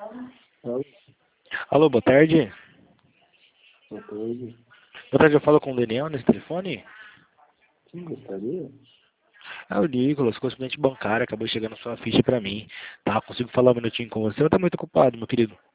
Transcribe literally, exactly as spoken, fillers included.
Alô, Alô, boa tarde. boa tarde. Boa tarde, eu falo com o Daniel nesse telefone. Quem gostaria? Ah, o Nicolas, correspondente bancário, acabou chegando sua ficha pra mim. Tá, consigo falar um minutinho com você ou tá muito ocupado, meu querido?